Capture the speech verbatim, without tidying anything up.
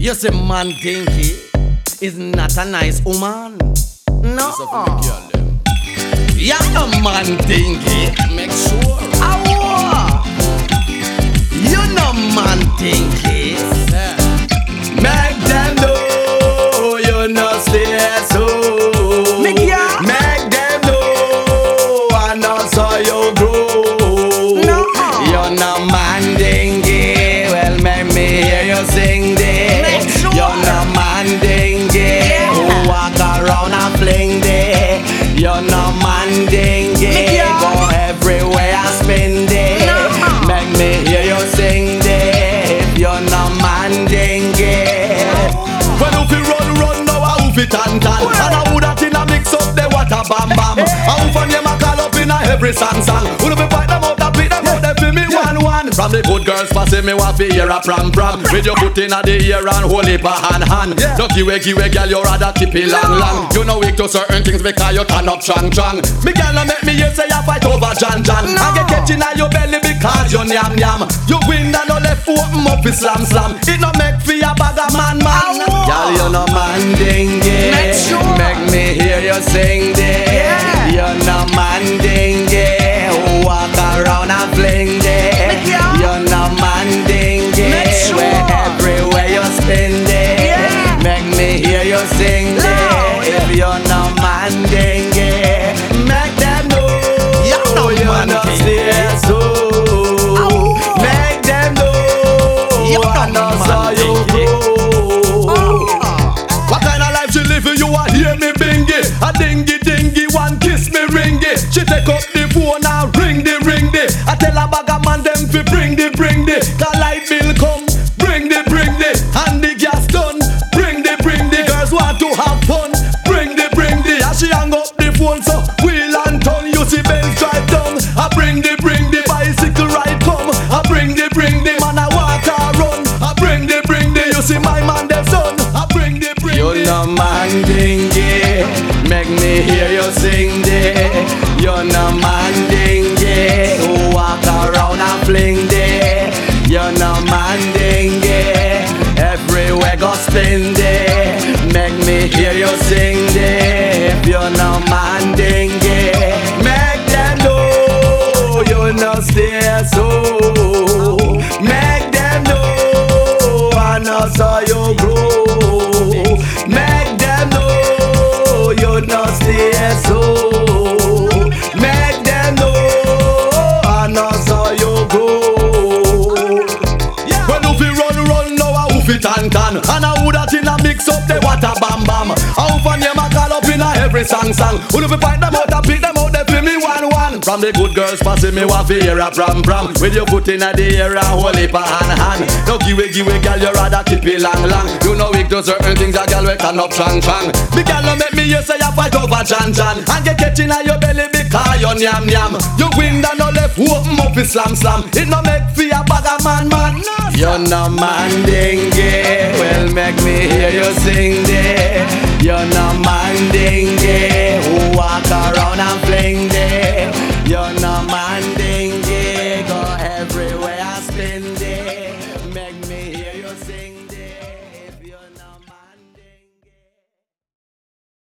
You say man dinky is not a nice woman. No. Yeah, no man dinky. Make sure. Awa. You know man dinky. Make them know you no stay so. Make ya. Make them know I know so you grow. No. You know man dinky. Well, make me hear you sing this. Sure. You know man dinky. Yeah. Who walk around and fling this. You know man dingy. Go everywhere and spend it. No. Make me hear you sing this. You know man dingy. When you fi run run now I who fi tan tan. And I would have a mix up the water bam bam. I who for name a call up in a every song song. Who fi fight them out and beat them out. They fi me one one. From the good girls passing me want fi hear a pram pram. With your foot in a the ear and hold it for hand hand. No give way give way girl you rather keep it long long. You know weak to certain things because you turn up strong strong. Me girl no make me hear say you fight over John John. And get catching in your belly because you yam yam. You win and no left open up fi slam slam. It no make fi a bag of man man. Girl you know man dingy. Sure. Make me hear you sing this. Yeah. You know man dingy. Walk around and fling this. You know man dingy. Sure. Where everywhere you spin this. Yeah. Make me hear you sing this. No. If you know man dingy, make them know. You know you know stay so. Oh. Make them know. You know so you grow. What kind of life she live? You a hear me bingy. A dingy dingy one kiss me ringy. She take up the phone and ring the ring the. I tell a bag of man them fi bring the bring the. The light bill come, bring the bring the. And the gas done, bring the bring the. Girls want to have fun, bring the bring the. As she hang up the phone so wheel and turn. You see Benz drive down. I bring the bring the bicycle ride come. I bring the bring the man I walk and run. I bring the bring the. You see my man them son. I bring the bring the. You know man dingy. Make me hear you sing this. You know man dingy. Who walk around and fling this. You know man dingy. Everywhere go spin this. Make me hear you sing this. You know man dingy. Make them know you know stay so. Make them know I know so you grow. Make them know you know stay so. Make them know I know so you grow. Yeah. When you fi run run now I who fi tan tan. And I would have in a mix up the water bam bam. I who for name a call up in a every song song. Who do fi fight them out and pick them out they fi me one one. From the good girls passing me want fi hear a pram pram. With your foot in a the air and hold it for hand hand. No give way give way girl you rather keep it long long. You know weak to certain things a girl we turn up strong strong. The girl no make me hear say you fight over John John. And get catching in your belly because you yam yam. You win and no left open up fi slam slam. It no make fi a bag of man man. You know man dingy. Well make me hear you sing this. You know man dingy. Who walk around